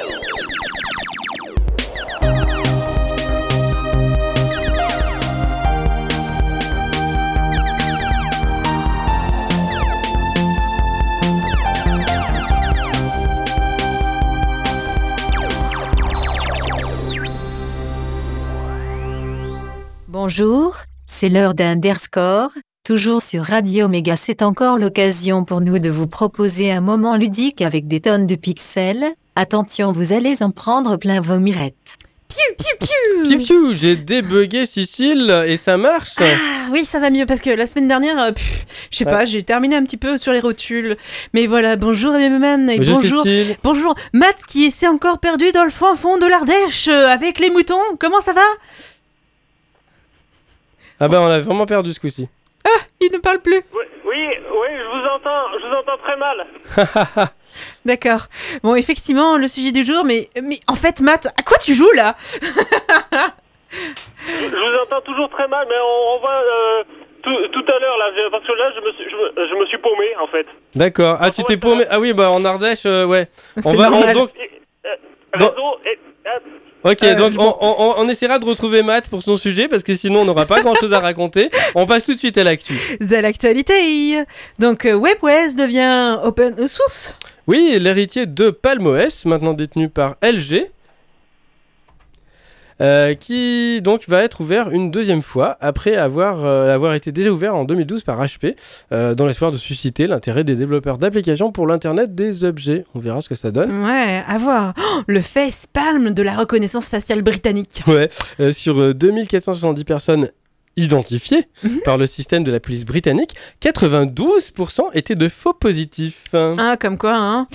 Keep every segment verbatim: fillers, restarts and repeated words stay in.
Bonjour, c'est l'heure d'Underscore, toujours sur Radio Méga. C'est encore l'occasion pour nous de vous proposer un moment ludique avec des tonnes de pixels. Attention, vous allez en prendre plein vos mirettes. Piu, piu, piu. Piu, piu, j'ai débugué Cécile et ça marche. Ah, oui, ça va mieux parce que la semaine dernière, euh, pff, je sais Ouais. pas, j'ai terminé un petit peu sur les rotules. Mais voilà, bonjour M M M et Bonjour, bonjour, Cécile. bonjour Matt qui s'est encore perdu dans le fin fond de l'Ardèche euh, avec les moutons. Comment ça va? Ah bah on a vraiment perdu ce coup-ci. Ah, il ne parle plus. Oui, oui, oui, je vous entends, je vous entends très mal. D'accord. Bon, effectivement, le sujet du jour, mais, mais en fait, Matt, à quoi tu joues là? Je, je vous entends toujours très mal, mais on, on va euh, tout, tout à l'heure là, je- parce que là, je me suis, je me, je me suis paumé en fait. D'accord. Ah tu t'es paumé. Ah oui bah en Ardèche, euh, ouais. C'est On va on, normal. donc. Et, euh, Bon. réseau et, euh, Ok, Euh, donc je on, on, on essaiera de retrouver Matt pour son sujet parce que sinon on n'aura pas grand chose à raconter. On passe tout de suite à l'actu. C'est l'actualité. Donc, euh, WebOS devient open source. Oui, l'héritier de PalmOS, maintenant détenu par L G, euh, qui donc va être ouvert une deuxième fois après avoir, euh, avoir été déjà ouvert en deux mille douze par H P, euh, dans l'espoir de susciter l'intérêt des développeurs d'applications pour l'Internet des objets. On verra ce que ça donne. Ouais, à voir. Oh, le face palm de la reconnaissance faciale britannique. Ouais, euh, sur euh, deux mille quatre cent soixante-dix personnes identifiées Mhm. par le système de la police britannique, quatre-vingt-douze pour cent étaient de faux positifs. Ah, comme quoi, hein.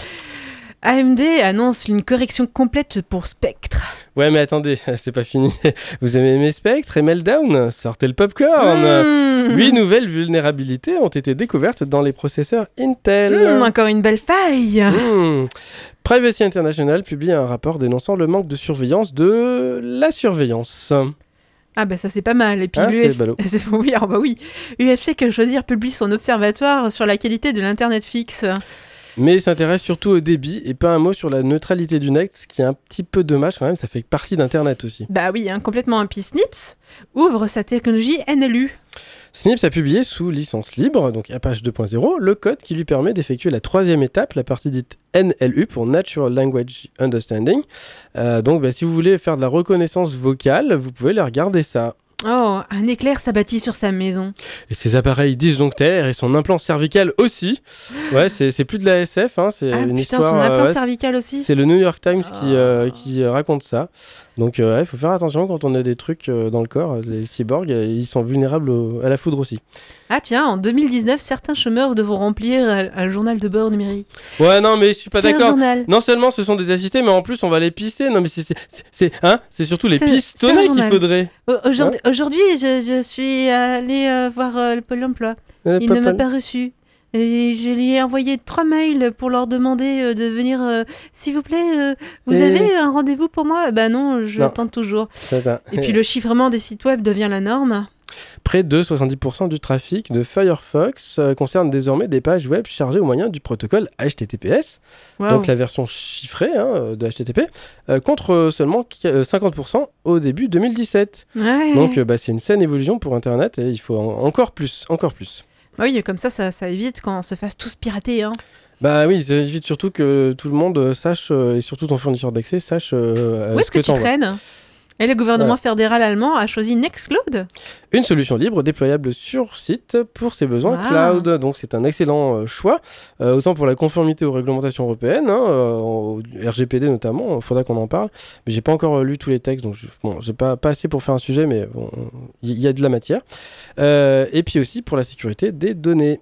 A M D annonce une correction complète pour Spectre. Ouais, mais attendez, c'est pas fini. Vous avez aimé Spectre et Meltdown? Sortez le popcorn. Mmh. Huit nouvelles vulnérabilités ont été découvertes dans les processeurs Intel. Mmh, encore une belle faille. Mmh. Privacy International publie un rapport dénonçant le manque de surveillance de la surveillance. Ah bah ça c'est pas mal. Et puis Ah, l'U F C... c'est ballot. c'est- oui, ah bah oui. U F C que choisir publie son observatoire sur la qualité de l'internet fixe. Mais il s'intéresse surtout au débit et pas un mot sur la neutralité du net, ce qui est un petit peu dommage quand même, ça fait partie d'Internet aussi. Bah oui, hein, complètement. Un puis Snips ouvre sa technologie N L U. Snips a publié sous licence libre, donc Apache deux point zéro, le code qui lui permet d'effectuer la troisième étape, la partie dite N L U pour Natural Language Understanding. Euh, donc bah, si vous voulez faire de la reconnaissance vocale, vous pouvez aller regarder ça. Oh, un éclair s'abattit sur sa maison. Et ses appareils disjonctaires et son implant cervical aussi. Ouais, c'est, c'est plus de la S F, hein, c'est Ah une putain, histoire... son euh, implant ouais, cervical aussi. c'est le New York Times Oh. qui, euh, qui euh, raconte ça. Donc il ouais, faut faire attention quand on a des trucs euh, dans le corps. Les cyborgs, euh, ils sont vulnérables au- à la foudre aussi. Ah tiens, en deux mille dix-neuf, certains chômeurs devront remplir un, un journal de bord numérique. Ouais, non, mais je suis pas C'est un d'accord. journal. Non seulement ce sont des assistés, mais en plus on va les pisser. Non, mais c'est, c'est, c'est, c'est, hein, c'est surtout les C'est- pistonnés c'est un qu'il journal. faudrait. Au- Aujourd'hui, aujourd'hui, je, je suis allée euh, voir euh, le Pôle emploi. Euh, Il pas- ne m'a pas- pas reçu. Et je lui ai envoyé trois mails pour leur demander euh, de venir. euh, S'il vous plaît, euh, vous Et- avez un rendez-vous pour moi? Bah non, je Non. attends toujours. Attends. Et puis le chiffrement des sites web devient la norme. Près de soixante-dix pour cent du trafic de Firefox euh, concerne désormais des pages web chargées au moyen du protocole H T T P S, Waouh. donc la version chiffrée hein, de H T T P, euh, contre euh, seulement qu- euh, cinquante pour cent au début deux mille dix-sept. Ouais. Donc euh, bah, c'est une saine évolution pour Internet et il faut en- encore plus, encore plus. Bah oui, comme ça, ça, ça évite qu'on se fasse tous pirater. Hein. Bah oui, ça évite surtout que tout le monde euh, sache, euh, et surtout ton fournisseur d'accès sache euh, Où est-ce ce que, que tu t'envoies. traînes? Et le gouvernement Voilà. fédéral allemand a choisi Nextcloud. Une solution libre déployable sur site pour ses besoins Wow. cloud. Donc c'est un excellent euh, choix, euh, autant pour la conformité aux réglementations européennes, hein, euh, au R G P D notamment, il faudra qu'on en parle. Mais j'ai pas encore euh, lu tous les textes, donc je, bon, j'ai pas, pas assez pour faire un sujet, mais bon, il y, y a de la matière. Euh, et puis aussi pour la sécurité des données.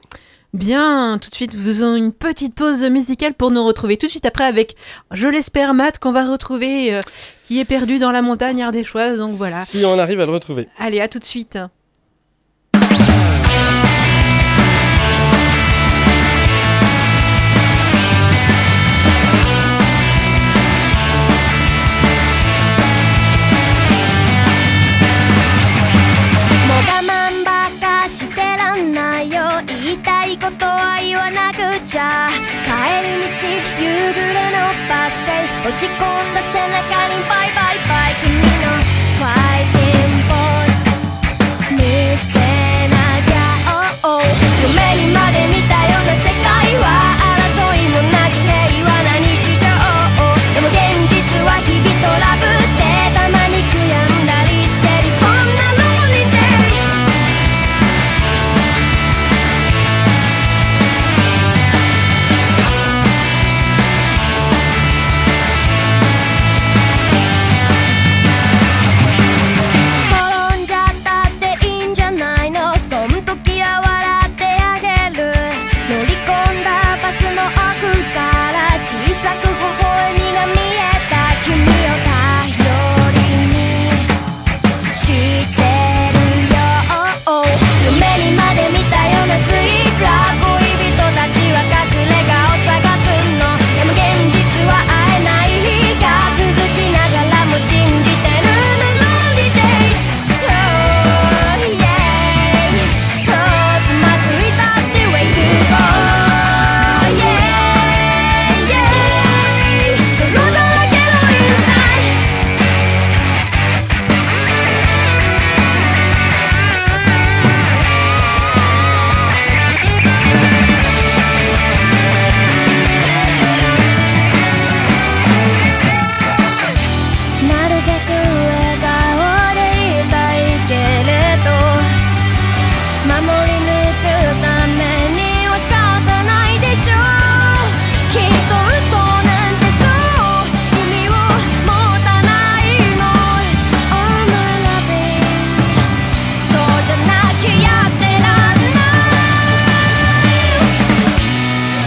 Bien, tout de suite, faisons une petite pause musicale pour nous retrouver tout de suite après avec, je l'espère, Matt, qu'on va retrouver, euh, qui est perdu dans la montagne ardéchoise. Donc voilà. Si on arrive à le retrouver. Allez, à tout de suite. ことは言わなくちゃ帰り道夕暮れのバス停落ち込んだ背中にバイバイバイ君のファイティングポーズ見せなきゃ、oh, oh、 夢にまで見たような世界は争いもなく平和な日常、でも現実は日々トラブってたまに悔やんだりしてる、そんな lonely days。 転んじゃったっていいんじゃないの、そん時は笑ってあげる、乗り込んだバスの奥から小さく微笑みが見えた、君を頼りにしてるよ、夢にまで見たようなスイープラー、恋人たちは隠れ家を探すの、でも現実は会えない日が続きながらも信じてるの lonely days、 oh, yeah、 oh、 つまずいたって way to go、 yeah、 yeah、 泥だらけの inside。なるべく笑顔でいたいけれど、守り抜くためには仕方ないでしょう、きっと嘘なんてそう意味を持たないの、 Oh my loving、 そうじゃなきゃやってらんない、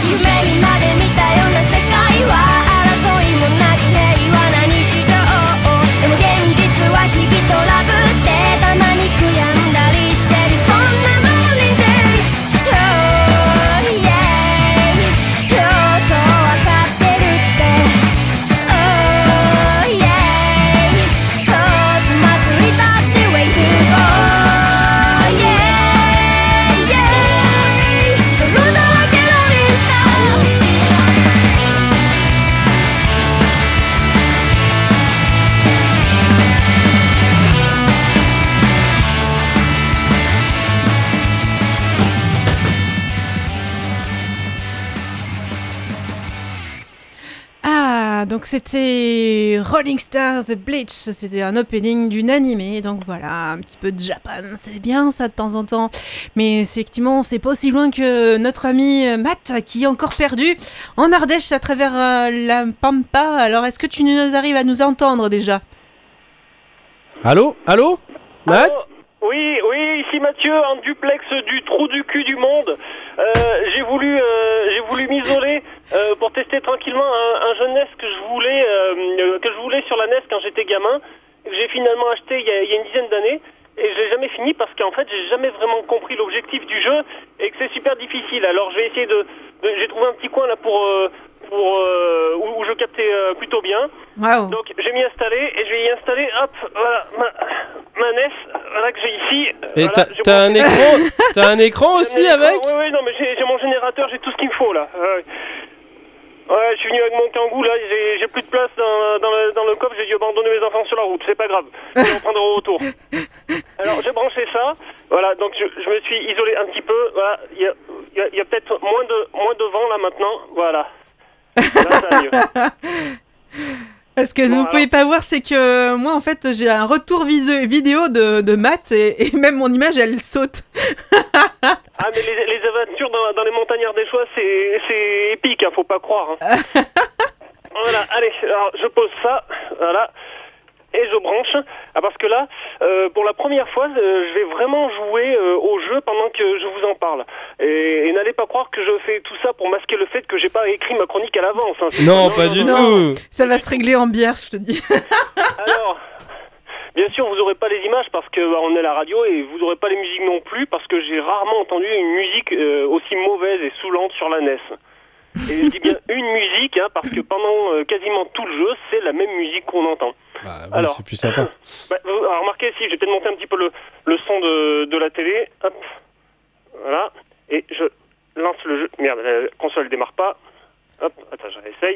夢にまで見たような世界は争いもなく平和な日常、でも現実は日々トラブってたまに悔やんだりしてる、そんな lonely days、 oh yeah、 そうわかってるって、 oh yeah、 oh、 つまずいたって way to go、 yeah、 yeah、 泥だらけの inside。 Ah, donc c'était Rolling Stars The Bleach, c'était un opening d'une animée, donc voilà, un petit peu de Japan, c'est bien ça de temps en temps, mais effectivement c'est pas aussi loin que notre ami euh, Matt qui est encore perdu en Ardèche à travers euh, la Pampa. Alors est-ce que tu nous arrives à nous entendre déjà? Allô? Allô? Matt? Allô. Oui, oui, ici Mathieu, en duplex du trou du cul du monde. Euh, j'ai voulu, euh, j'ai voulu m'isoler euh, pour tester tranquillement un, un jeu N E S que je voulais, euh, que je voulais sur la N E S quand j'étais gamin, que j'ai finalement acheté il y a, il y a une dizaine d'années, et je l'ai jamais fini parce qu'en fait j'ai jamais vraiment compris l'objectif du jeu et que c'est super difficile. Alors je vais essayer de, de j'ai trouvé un petit coin là pour euh, pour euh, où, où je captais euh, plutôt bien. Waouh. Donc j'ai mis installer et je vais y installer, hop, voilà, ma, ma N E S, voilà que j'ai ici. Et Voilà, t'as, j'ai t'as un branché- écran, t'as un écran aussi J'ai un écran, avec? Oui, oui, non, mais j'ai, j'ai mon générateur, j'ai tout ce qu'il me faut là. Ouais, ouais, je suis venu avec mon Kangoo là, j'ai, j'ai plus de place dans, dans, le, dans le coffre, j'ai dû abandonner mes enfants sur la route, c'est pas grave, je vais en prendre au retour. Alors j'ai branché ça, voilà, donc je, je me suis isolé un petit peu, voilà, il y a, y a, y a peut-être moins de, moins de vent là maintenant, voilà. Là, ça va mieux. Ce que Bon, vous alors. pouvez pas voir, c'est que moi, en fait, j'ai un retour visu- vidéo de, de Matt et, et même mon image, elle saute. Ah mais les, les aventures dans, dans les montagnes ardéchois, c'est, c'est épique, hein, faut pas croire. Hein. Voilà, allez, alors je pose ça, voilà, et je branche. Ah, parce que là, euh, pour la première fois, euh, je vais vraiment jouer euh, au jeu pendant que je vous en parle. Et, et n'allez pas croire que je fais tout ça pour masquer le fait que j'ai pas écrit ma chronique à l'avance. Hein. C'est Non, pas du non. tout. Ça va se régler en bière, je te dis. Alors, bien sûr, vous aurez pas les images parce que bah, on est à la radio et vous aurez pas les musiques non plus parce que j'ai rarement entendu une musique euh, aussi mauvaise et saoulante sur la N E S. Et je dis bien une musique, hein, parce que pendant euh, quasiment tout le jeu, c'est la même musique qu'on entend. Bah oui, Alors, c'est plus sympa. Bah, vous, alors, remarquez, si, je vais peut-être monter un petit peu le, le son de, de la télé. Hop, voilà. Et je lance le jeu. Merde, la console démarre pas. Hop, attends, je réessaye.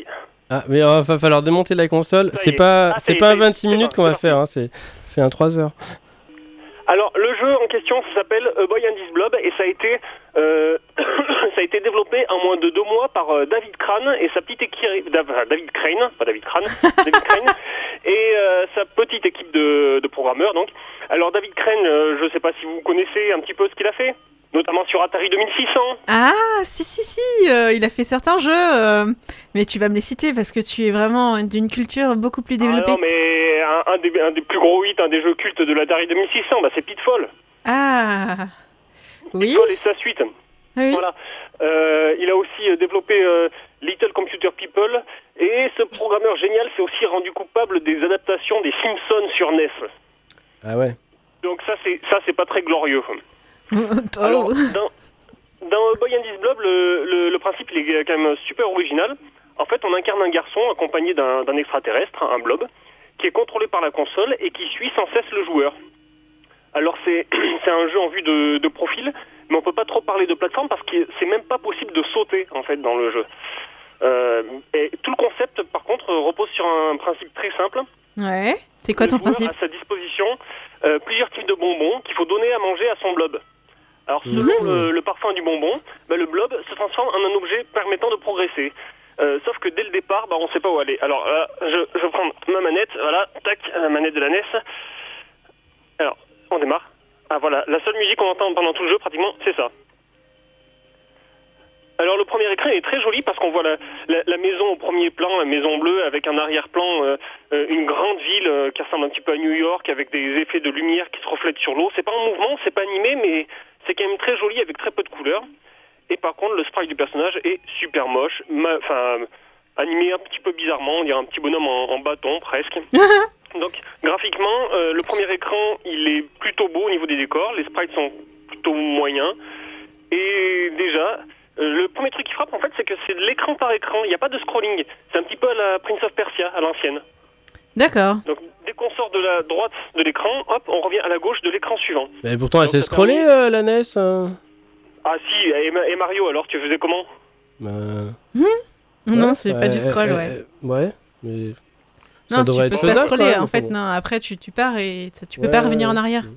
Ah, mais il va falloir démonter la console. Ça y C'est est. pas, Ah, ça c'est y est, pas ça un y est. vingt-six C'est minutes bon, qu'on va c'est faire, hein, c'est, c'est un trois heures. Alors, le jeu en question, ça s'appelle A Boy and His Blob et ça a été, euh, ça a été développé en moins de deux mois par euh, David Crane et sa petite équipe, David Crane, pas David Crane, David Crane, et euh, sa petite équipe de, de programmeurs, donc. Alors, David Crane, euh, je ne sais pas si vous connaissez un petit peu ce qu'il a fait, notamment sur Atari deux mille six cents. Ah, si, si, si, euh, il a fait certains jeux, euh, mais tu vas me les citer parce que tu es vraiment d'une culture beaucoup plus développée. Ah non, mais un, un, des, un des plus gros hits, un des jeux cultes de l'Atari deux mille six cents, bah, c'est Pitfall. Ah, oui. Pitfall et sa suite. Oui. Voilà. Euh, il a aussi euh, développé euh, Little Computer People et ce programmeur génial s'est aussi rendu coupable des adaptations des Simpsons sur N E S. Ah ouais. Donc ça c'est ça c'est pas très glorieux. Oh. Alors dans, dans Boy and His Blob, le, le, le principe il est quand même super original. En fait, on incarne un garçon accompagné d'un, d'un extraterrestre, un blob, qui est contrôlé par la console et qui suit sans cesse le joueur. Alors c'est c'est un jeu en vue de, de profil, mais on peut pas trop parler de plateforme parce que c'est même pas possible de sauter en fait dans le jeu. Euh, et tout le concept par contre repose sur un principe très simple. Ouais, c'est quoi ton Le joueur principe? a à sa disposition euh, plusieurs types de bonbons qu'il faut donner à manger à son blob. Alors selon Mmh. le, le parfum du bonbon, bah, le blob se transforme en un objet permettant de progresser. Euh, sauf que dès le départ, bah, on ne sait pas où aller. Alors là, je, je prends ma manette, voilà, tac, la manette de la N E S. Alors, on démarre. Ah voilà, la seule musique qu'on entend pendant tout le jeu, pratiquement, c'est ça. Alors le premier écran est très joli parce qu'on voit la, la, la maison au premier plan, la maison bleue avec un arrière-plan, euh, euh, une grande ville euh, qui ressemble un petit peu à New York avec des effets de lumière qui se reflètent sur l'eau. C'est pas en mouvement, c'est pas animé, mais c'est quand même très joli avec très peu de couleurs. Et par contre, le sprite du personnage est super moche, ma- enfin animé un petit peu bizarrement, on dirait un petit bonhomme en, en bâton presque. Donc graphiquement, euh, le premier écran il est plutôt beau au niveau des décors, les sprites sont plutôt moyens. Et déjà, euh, le premier truc qui frappe en fait c'est que c'est de l'écran par écran, il n'y a pas de scrolling. C'est un petit peu à la Prince of Persia, à l'ancienne. D'accord. Donc dès qu'on sort de la droite de l'écran, hop, on revient à la gauche de l'écran suivant. Mais pourtant, elle Donc, s'est ça scrollée, permet- euh, la N E S. euh. Ah si, et, Ma- et Mario alors, tu faisais comment? Bah, Non, ouais, c'est euh, pas du euh, scroll, euh, ouais. euh, ouais, mais ça Non, devrait tu être peux pas faisable. scroller, quand même, en fait, enfin, bon. non. Après, tu, tu pars et ça, tu peux Ouais, pas revenir en ouais. arrière.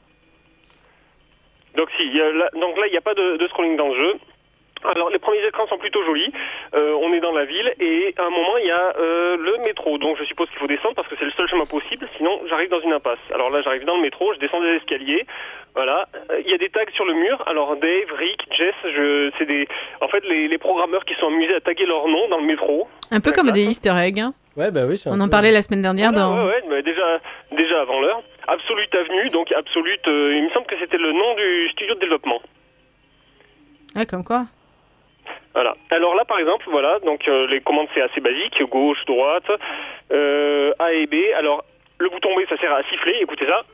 Donc si, il y a là, donc là il n'y a pas de, de scrolling dans le jeu. Alors les premiers écrans sont plutôt jolis, euh, on est dans la ville et à un moment il y a euh, le métro, donc je suppose qu'il faut descendre parce que c'est le seul chemin possible, sinon j'arrive dans une impasse. Alors là j'arrive dans le métro, je descends des escaliers, voilà, Euh, il y a des tags sur le mur, alors Dave, Rick, Jess, je, c'est des, en fait les, les programmeurs qui sont amusés à taguer leur nom dans le métro. Un peu Ouais, comme là, des ça. easter eggs. Hein. Ouais, bah oui, c'est un On en peu- parlait la semaine dernière Voilà, dans... ouais, ouais, mais déjà, déjà avant l'heure. Absolute Avenue, donc Absolute, euh, il me semble que c'était le nom du studio de développement. Ouais, comme quoi. Voilà. Alors là, par exemple, voilà, donc euh, les commandes c'est assez basique, gauche, droite, euh, A et B. Alors le bouton B, ça sert à siffler. Écoutez ça.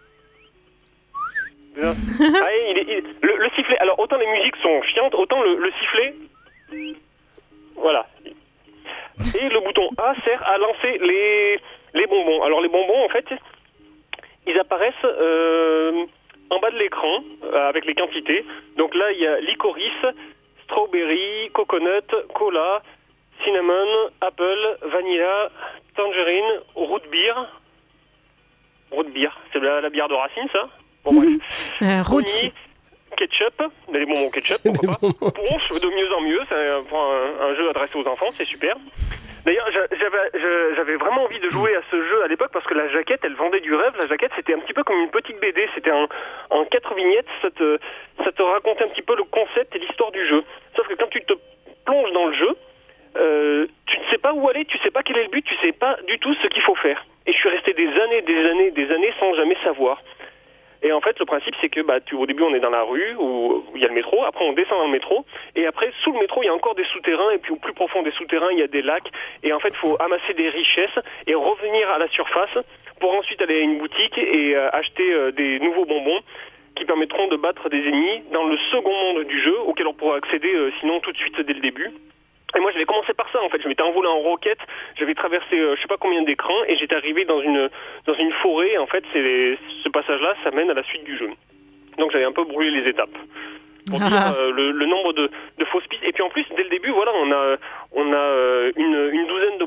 Ça. Ah, et il est- il- le, le sifflet. Alors autant les musiques sont chiantes, autant le, le sifflet. Voilà. Et le bouton A sert à lancer les les bonbons. Alors les bonbons, en fait, ils apparaissent euh, en bas de l'écran euh, avec les quantités. Donc là, il y a licorice, strawberry, coconut, cola, cinnamon, apple, vanilla, tangerine, root beer. Root beer, c'est la, la bière de racine, ça? Bon, bref. Euh, Roots. Honey, ketchup, des bonbons ketchup, pourquoi pas. Ponche, de mieux en mieux, c'est un, pour un, un jeu adressé aux enfants, c'est super. D'ailleurs, j'a- j'avais je- j'avais vraiment envie de jouer à ce jeu à l'époque parce que la jaquette, elle vendait du rêve. La jaquette, c'était un petit peu comme une petite B D, c'était en, en quatre vignettes, ça te, ça te racontait un petit peu le concept et l'histoire du jeu. Sauf que quand tu te plonges dans le jeu, euh, tu ne sais pas où aller, tu sais pas quel est le but, tu sais pas du tout ce qu'il faut faire. Et je suis resté des années, des années, des années sans jamais savoir. Et en fait, le principe, c'est que bah, tu, au début, on est dans la rue où il y a le métro. Après, on descend dans le métro. Et après, sous le métro, il y a encore des souterrains. Et puis, au plus profond des souterrains, il y a des lacs. Et en fait, il faut amasser des richesses et revenir à la surface pour ensuite aller à une boutique et euh, acheter euh, des nouveaux bonbons qui permettront de battre des ennemis dans le second monde du jeu auquel on pourra accéder euh, sinon tout de suite dès le début. Et moi j'avais commencé par ça en fait, je m'étais envolé en roquette, j'avais traversé euh, je sais pas combien d'écrans et j'étais arrivé dans une dans une forêt. En fait c'est les, ce passage là ça mène à la suite du jeu. Donc j'avais un peu brûlé les étapes. Pour dire euh, le, le nombre de, de fausses pistes. Et puis en plus dès le début voilà on a on a euh, une, une douzaine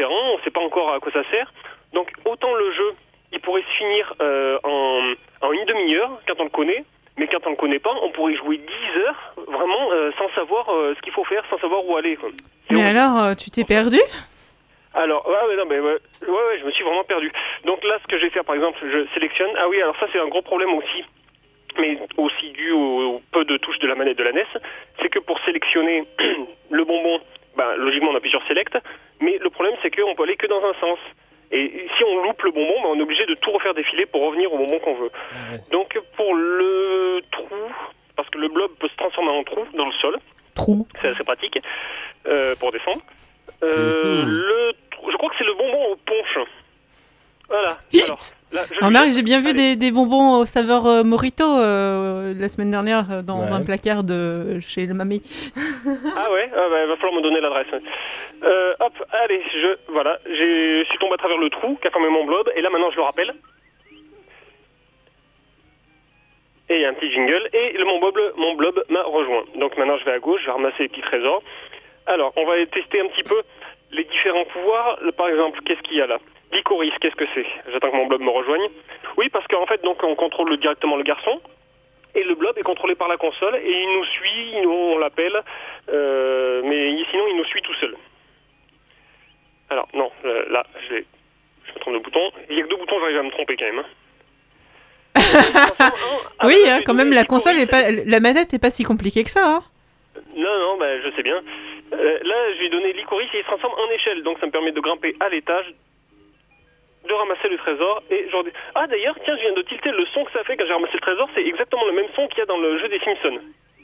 différent, on ne sait pas encore à quoi ça sert. Donc autant le jeu, il pourrait se finir euh, en, en une demi-heure quand on le connaît, mais quand on ne le connaît pas, on pourrait jouer dix heures vraiment euh, sans savoir euh, ce qu'il faut faire, sans savoir où aller. Quoi. Mais horrible. alors, euh, tu t'es perdu? Alors, ouais, ouais, non, mais ouais, ouais, ouais, je me suis vraiment perdu. Donc là, ce que je vais faire, par exemple, je sélectionne. Ah oui, alors ça, c'est un gros problème aussi, mais aussi dû au, au peu de touches de la manette de la N E S, c'est que pour sélectionner le bonbon, ben, logiquement, on appuie sur Select, mais le problème, c'est qu'on peut aller que dans un sens. Et si on loupe le bonbon, ben, on est obligé de tout refaire défiler pour revenir au bonbon qu'on veut. Ah ouais. Donc, pour le trou, parce que le blob peut se transformer en trou dans le sol, Trou. c'est assez pratique euh, pour descendre. Euh, Mhm. le, je crois que c'est le bonbon au punch. Voilà. Hips. Alors, là, je Remarque, lui- j'ai bien vu Allez. des, des bonbons au saveur euh, Morito euh, la semaine dernière euh, dans Ouais. un placard de chez le mamie. Ah ouais, ah bah, il va falloir me donner l'adresse. Euh, hop, allez, je voilà, j'ai- je suis tombé à travers le trou qu'a formé mon blob, et là maintenant je le rappelle. Et il y a un petit jingle, et le- mon blob, mon blob m'a rejoint. Donc maintenant je vais à gauche, je vais ramasser les petits trésors. Alors, on va tester un petit peu les différents pouvoirs. Le- Par exemple, qu'est-ce qu'il y a là? Licorice, qu'est-ce que c'est? J'attends que mon blob me rejoigne. Oui, parce qu'en fait, donc, on contrôle directement le garçon. Et le blob est contrôlé par la console. Et il nous suit, nous, on l'appelle. euh, mais sinon, il nous suit tout seul. Alors, non, euh, là, je, vais- je me trompe de bouton. Il y a que deux boutons, j'arrive à me tromper quand même. hein. Ah, oui, bah, hein, j'ai quand donné même, la licorice. console est pas, la manette est pas si compliquée que ça. Hein. Non, non, bah, je sais bien. Euh, là, je lui ai donné licorice et il se transforme en échelle. Donc, ça me permet de grimper à l'étage, de ramasser le trésor. Et genre... Ah, d'ailleurs, tiens, je viens de tilter le son que ça fait quand j'ai ramassé le trésor. C'est exactement le même son qu'il y a dans le jeu des Simpsons.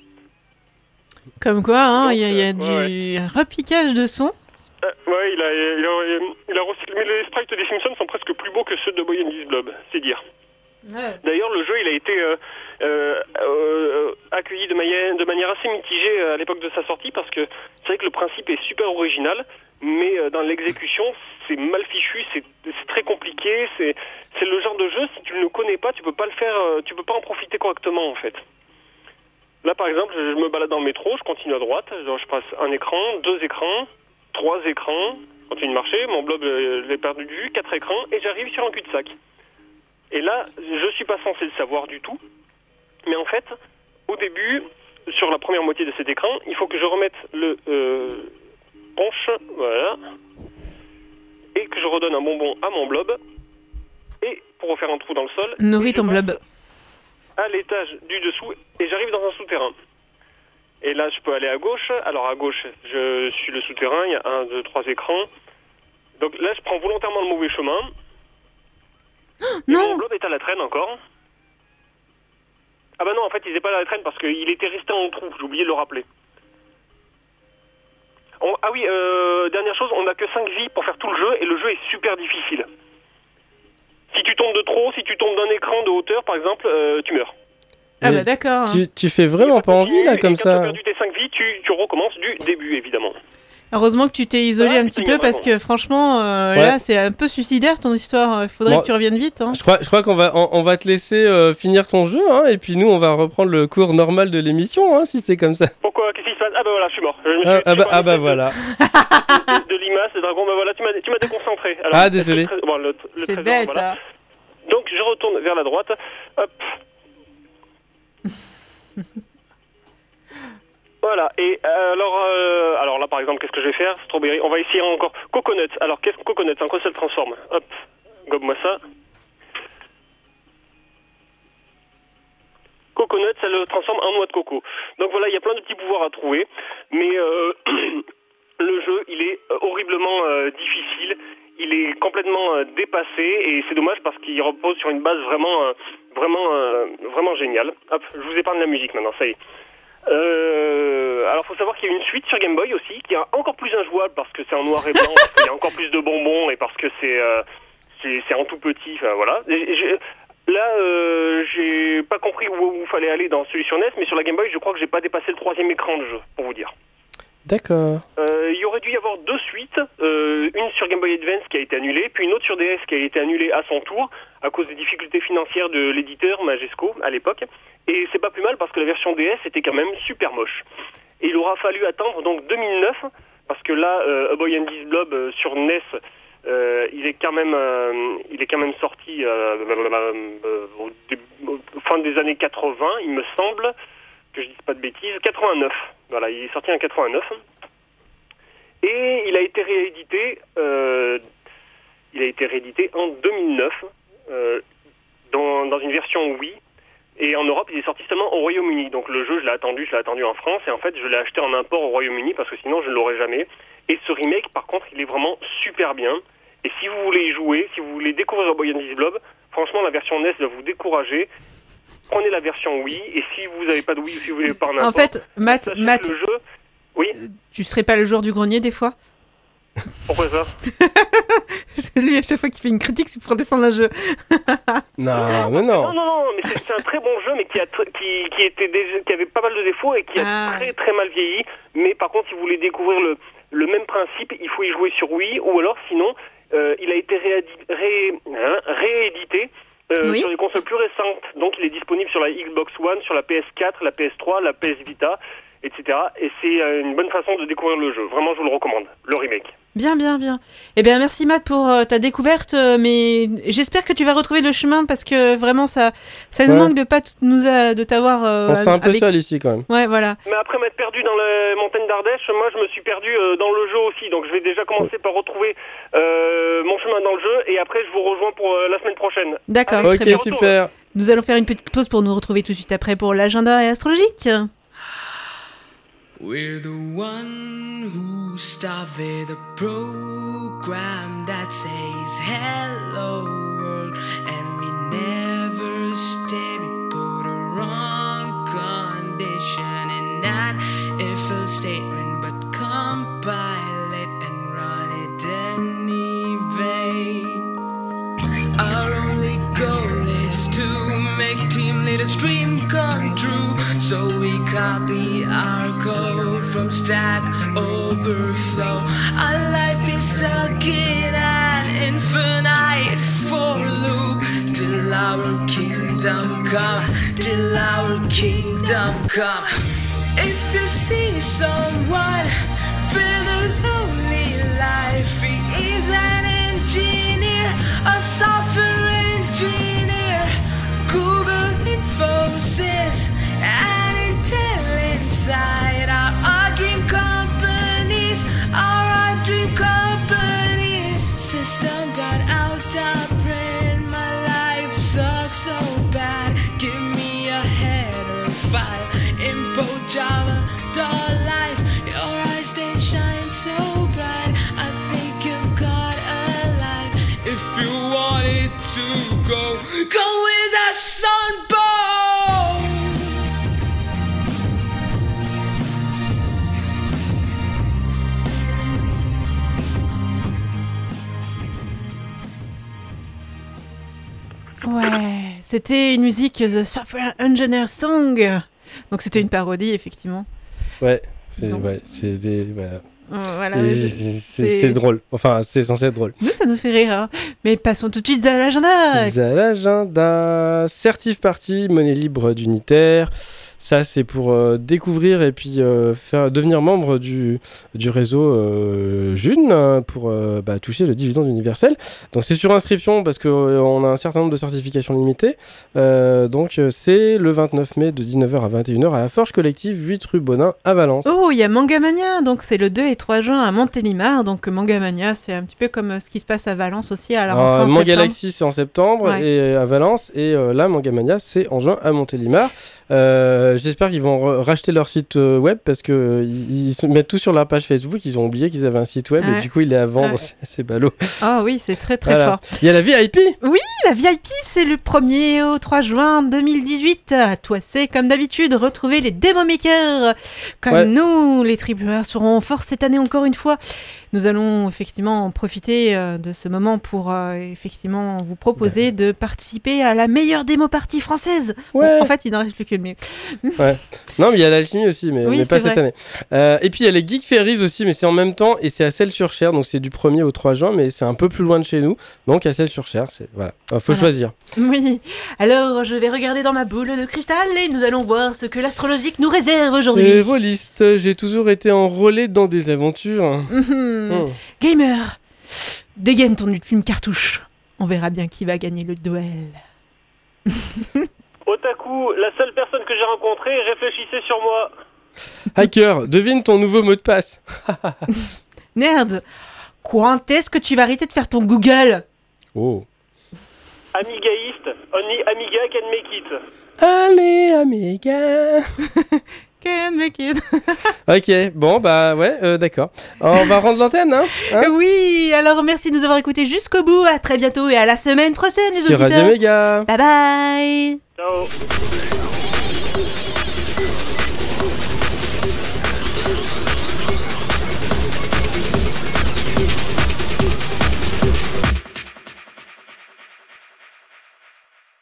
Comme quoi, hein, Donc, il y a, il y a euh, du repiquage de son. Euh, ouais, il a, il, a, il a recyclé. Mais les sprites des Simpsons sont presque plus beaux que ceux de Boy and His Blob, c'est dire. D'ailleurs, le jeu, il a été euh, euh, euh, accueilli de manière, de manière assez mitigée à l'époque de sa sortie, parce que c'est vrai que le principe est super original, mais euh, dans l'exécution, c'est mal fichu, c'est, c'est très compliqué, c'est, c'est le genre de jeu, si tu ne le connais pas, tu peux pas le faire, euh, tu peux pas en profiter correctement, en fait. Là, par exemple, je me balade dans le métro, je continue à droite, genre, je passe un écran, deux écrans, trois écrans, je continue de marcher, mon blob, euh, je l'ai perdu de vue, quatre écrans, et j'arrive sur un cul-de-sac. Et là, je suis pas censé le savoir du tout, mais en fait, au début, sur la première moitié de cet écran, il faut que je remette le euh, punch, voilà, et que je redonne un bonbon à mon blob, et pour refaire un trou dans le sol, Nourris et je ton passe blob. à l'étage du dessous, et j'arrive dans un souterrain. Et là, je peux aller à gauche. Alors à gauche, je suis le souterrain, il y a un, deux, trois écrans. Donc là, je prends volontairement le mauvais chemin. Et Non. mon blob est à la traîne encore. Ah bah non, en fait, il n'est pas à la traîne parce qu'il était resté en trou. J'ai oublié de le rappeler. On- ah oui, euh, dernière chose, on n'a que cinq vies pour faire tout le jeu et le jeu est super difficile. Si tu tombes de trop, si tu tombes d'un écran de hauteur, par exemple, euh, tu meurs. Ah Mais bah d'accord. hein. Tu, tu fais vraiment Et ça pas envie continue, là et comme quand tu as ça. perdu tes cinq vies, tu, tu recommences du début, évidemment. Heureusement que tu t'es isolé Ah, un putain, petit il y en peu a parce que franchement, euh, Ouais. là, c'est un peu suicidaire ton histoire. Il faudrait Bon. que tu reviennes vite. Hein. Je crois, je crois qu'on va, on, on va te laisser euh, finir ton jeu, hein, et puis nous on va reprendre le cours normal de l'émission, hein, si c'est comme ça. Pourquoi? Qu'est-ce qui se passe? Ah bah voilà, je suis mort. Je me suis Ah, ah pris bah, par ah une bah espèce de- voilà. De, de limace, de dragon, bah voilà, tu m'as, tu m'as déconcentré. Alors, Ah, le désolé. trésor- bon, le- le C'est trésor, bête. voilà. hein. Donc je retourne vers la droite. Hop. Voilà, et euh, alors, euh, alors là par exemple, qu'est-ce que je vais faire? Strawberry, on va essayer encore. Coconut, alors qu'est-ce que coconut? En quoi ça le transforme? Hop, gobe-moi ça. Coconut, ça le transforme en noix de coco. Donc voilà, il y a plein de petits pouvoirs à trouver, mais euh, le jeu, il est horriblement euh, difficile, il est complètement euh, dépassé, et c'est dommage parce qu'il repose sur une base vraiment, euh, vraiment, euh, vraiment géniale. Hop, je vous épargne la musique maintenant, ça y est. Euh, alors, faut savoir qu'il y a une suite sur Game Boy aussi, qui est encore plus injouable parce que c'est en noir et blanc, parce qu'il y a encore plus de bonbons et parce que c'est euh, c'est, c'est en tout petit. Enfin voilà. Et, et j'ai- là, euh, j'ai pas compris où il fallait aller dans celui sur N E S, mais sur la Game Boy, je crois que j'ai pas dépassé le troisième écran de jeu, pour vous dire. D'accord. Euh, il y aurait dû y avoir deux suites, euh, une sur Game Boy Advance qui a été annulée, puis une autre sur D S qui a été annulée à son tour à cause des difficultés financières de l'éditeur Majesco à l'époque. Et c'est pas plus mal parce que la version D S était quand même super moche. Et il aura fallu attendre donc deux mille neuf parce que là, euh, A Boy and His Blob euh, sur N E S, euh, il est quand même, euh, il est quand même sorti euh, euh, au, dé- au fin des années quatre-vingts, il me semble, que je dise pas de bêtises, quatre-vingt-neuf. Voilà, il est sorti en quatre-vingt-neuf. Et il a été réédité, euh, il a été réédité en deux mille neuf, euh, dans, dans une version Wii. Et en Europe, il est sorti seulement au Royaume-Uni. Donc le jeu, je l'ai attendu, je l'ai attendu en France. Et en fait, je l'ai acheté en import au Royaume-Uni parce que sinon, je ne l'aurais jamais. Et ce remake, par contre, il est vraiment super bien. Et si vous voulez y jouer, si vous voulez découvrir A Boy and His Blob, franchement, la version N E S va vous décourager. Prenez la version Wii. Et si vous n'avez pas de Wii ou si vous voulez pas en import, En fait, Matt, Matt, le jeu. Oui, tu serais pas le joueur du grenier des fois? pourquoi ça? Parce que lui, à chaque fois qu'il fait une critique, c'est pour descendre un jeu. Non, mais Non, non. non, non, mais c'est, c'est un très bon jeu, mais qui, a tr- qui, qui, était déjà, qui avait pas mal de défauts et qui a Ah. très très mal vieilli. Mais par contre, si vous voulez découvrir le, le même principe, il faut y jouer sur Wii, ou alors sinon, euh, il a été réadi- ré, hein, réédité euh, Oui. sur les consoles plus récentes. Donc il est disponible sur la Xbox One, sur la P S quatre, la P S trois, la P S Vita, et cetera. Et c'est euh, une bonne façon de découvrir le jeu. Vraiment, je vous le recommande, le remake. Bien, bien, bien. Eh bien, merci Matt pour euh, ta découverte, euh, mais j'espère que tu vas retrouver le chemin parce que vraiment, ça, ça nous Ouais. manque de pas t- nous a- de t'avoir. euh, On se sent un peu avec- seul ici quand même. Ouais, voilà. Mais après m'être perdu dans les montagnes d'Ardèche, moi je me suis perdu euh, dans le jeu aussi. Donc je vais déjà commencer par retrouver euh, mon chemin dans le jeu et après je vous rejoins pour euh, la semaine prochaine. D'accord, Allez, très Ok, bien. super. Nous allons faire une petite pause pour nous retrouver tout de suite après pour l'agenda astrologique. We're the one who started the program that says hello world, and we never stay. We put a wrong condition in that if a statement, but compile it and run it anyway. Our only goal is to make team leader's dream come true. So we copy our code from Stack Overflow. Our life is stuck in an infinite for loop till our kingdom come, till our kingdom come. If you see someone with a lonely life, he is an engineer, a software engineer. Google Infosys and Intel inside our, our dream companies, our, our dream companies. System got out of print, my life sucks so bad. Give me a header file, import Java, dot life. Your eyes they shine so bright. I think you've got a life. If you want it to go, go with a sunbow. Ouais, c'était une musique The Software Engineer Song. Donc c'était une parodie, effectivement. Ouais, c'est Donc- ouais, c'est des- voilà. Euh, voilà, C'est- mais c'est- c'est- c'est c'est drôle. Enfin, c'est censé être drôle. Nous, ça nous fait rire. Hein. Mais passons tout de suite à l'agenda. À l'agenda, Certif Party, monnaie libre d'Unitaire. Ça, c'est pour euh, découvrir et puis euh, faire devenir membre du, du réseau euh, June hein, pour euh, bah, toucher le dividende universel. Donc, c'est sur inscription parce qu'on a un certain nombre de certifications limitées. Euh, donc, euh, c'est le vingt-neuf mai de dix-neuf heures à vingt et une heures à la Forge Collective, huit rue Bonin à Valence. Oh, il y a Mangamania, donc c'est le deux et trois juin à Montélimar. Donc Mangamania, c'est un petit peu comme euh, ce qui se passe à Valence aussi à la Alors, rentrée en septembre. Mangalaxy, c'est en septembre Ouais. et euh, à Valence. Et euh, là, Mangamania, c'est en juin à Montélimar. Euh, J'espère qu'ils vont re- racheter leur site euh, web parce qu'ils ils se mettent tout sur leur page Facebook. Ils ont oublié qu'ils avaient un site web Ouais. et du coup, il est à vendre. Ouais. C'est- C'est ballot. Ah oui, c'est très très Voilà. fort. Il y a la V I P. La V I P, c'est le premier au trois juin deux mille dix-huit. À toi, c'est comme d'habitude, retrouver les Demo Makers. Comme Ouais. nous, les triple A seront en force cette année encore une fois. Nous allons effectivement en profiter euh, de ce moment pour euh, effectivement vous proposer de participer à la meilleure démo partie française. Bon, Ouais. en fait, il n'en reste plus qu'une mieux. Ouais. Non, mais il y a l'alchimie aussi, mais, Oui, mais pas c'est cette vrai. année. Euh, et puis il y a les Geek Fairies aussi, mais c'est en même temps et c'est à Celles-sur-Cher, donc c'est du premier au trois juin, mais c'est un peu plus loin de chez nous, donc à Celles-sur-Cher, c'est voilà, il faut Voilà. choisir. Oui. Alors, je vais regarder dans ma boule de cristal et nous allons voir ce que l'astrologique nous réserve aujourd'hui. Et rôliste, j'ai toujours été enrôlé dans des aventures. Mhm. Hmm. Gamer, dégaine ton ultime cartouche. On verra bien qui va gagner le duel. Otaku, la seule personne que j'ai rencontrée, réfléchissait sur moi. Hacker, devine ton nouveau mot de passe. Nerd, quand est-ce que tu vas arrêter de faire ton Google? Oh. Amigaïste, only Amiga can make it. Allez, Amiga. Can make it. Ok, bon, bah ouais, euh, d'accord. On va rendre l'antenne, hein, hein Oui, alors merci de nous avoir écoutés jusqu'au bout. À très bientôt et à la semaine prochaine, les Sur auditeurs. Radio Méga. Bye bye. Ciao.